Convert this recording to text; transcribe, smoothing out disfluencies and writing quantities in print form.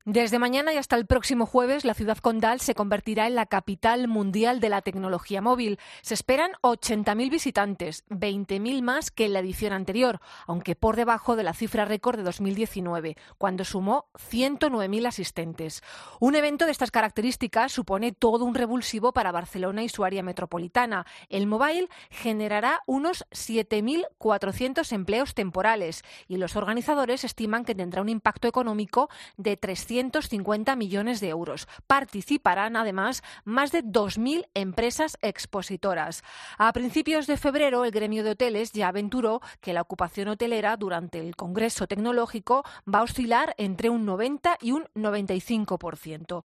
Desde mañana y hasta el próximo jueves, la ciudad condal se convertirá en la capital mundial de la tecnología móvil. Se esperan 80.000 visitantes, 20.000 más que en la edición anterior, aunque por debajo de la cifra récord de 2019, cuando sumó 109.000 asistentes. Un evento de estas características supone todo un revulsivo para Barcelona y su área metropolitana. El Mobile generará unos 7.400 empleos temporales y los organizadores estiman que tendrá un impacto económico de 350 millones de euros. Participarán, además, más de 2.000 empresas expositoras. A principios de febrero, el gremio de hoteles ya aventuró que la ocupación hotelera durante el Congreso Tecnológico va a oscilar entre un 90 y un 95%.